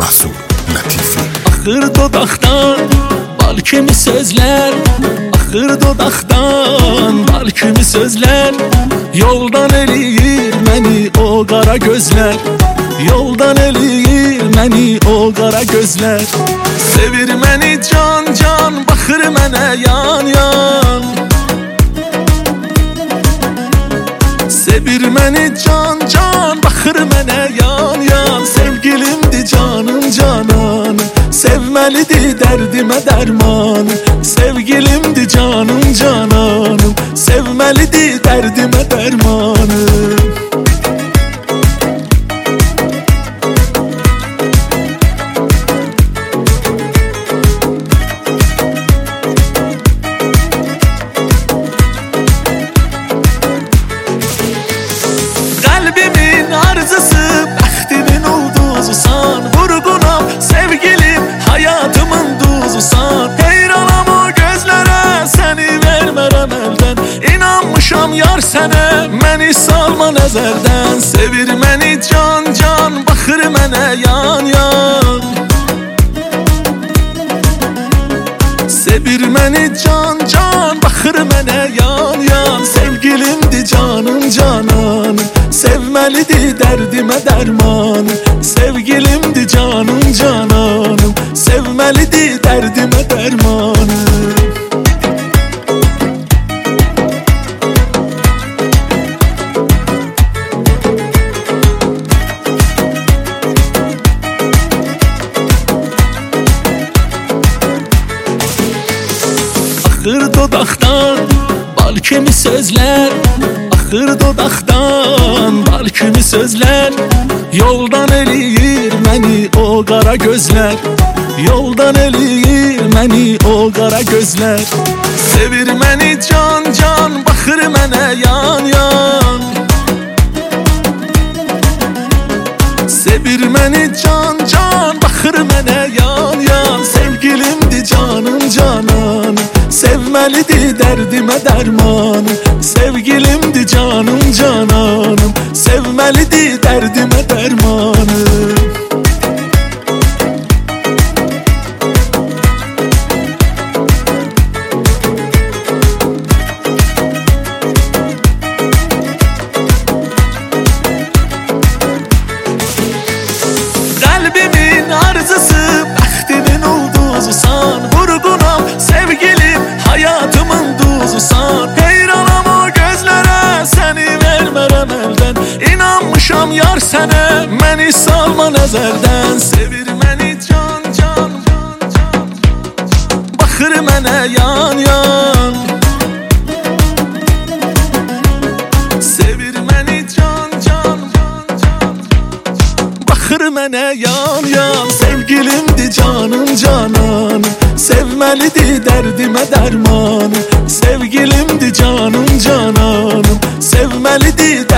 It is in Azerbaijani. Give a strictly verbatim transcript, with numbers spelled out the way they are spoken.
Rasul Latifi. Axır dodaqdan bal kimi sözlər, axır dodaqdan bal kimi sözlər. Yoldan eləyir məni o qara gözlər, yoldan eləyir məni o qara gözlər. Sevir məni can can, baxır mənə yan yan. Sevir məni can can, baxır mənə yan yan. Sevgilimdir canım cananım, sevməlidir dərdimə dərman. Sevgilimdir canım cananım, sevməlidir dərdimə dərmanım. Kalbimin arzusu, bəxtimin ulduzusan. Vurgunam sevgilim, hayatımın duzusan. Heyranam o gözlərə, səni vermərəm əldən. İnanmışam yar sənə, məni salma nəzərdən. Sevir məni can can, baxır mənə yan yan. Sevir məni can can, baxır mənə yan yan. Sevgilimdir canım cananım, sevməlidir dərdimə dərman. Sevgilimdir canım cananım, sevməlidir dərdimə dərmanım. Axır dodaqdan bal kimi sözlər, axır dodaqdan bal kimi sözlər. Yoldan eləyir məni o qara gözlər, yoldan eləyir məni o qara gözlər. Sevir məni can can, baxır mənə yan yan. Sevir məni can can, baxır mənə yan yan. Sevgilimdir canım cananım, sevməlidir dərdimə dərman. Sevgilimdir canım cananım, sevməlidir dərdimə dərmanım. Kalbimin arzusu, bəxtimin ulduzusan. Vurgunam sevgilim, hayatımın duzusan. Heyranam o gözlərə, səni vermərəm əldən. İnanmışam yar sənə, məni salma nəzərdən. Sevir məni can can, baxır mənə yan yan. Sevir məni can can, baxır mənə yan yan. Sevgilimdir canım cananım, sevməlidir dərdimə dərman. Sevgilimdir canım cananım, sevməlidir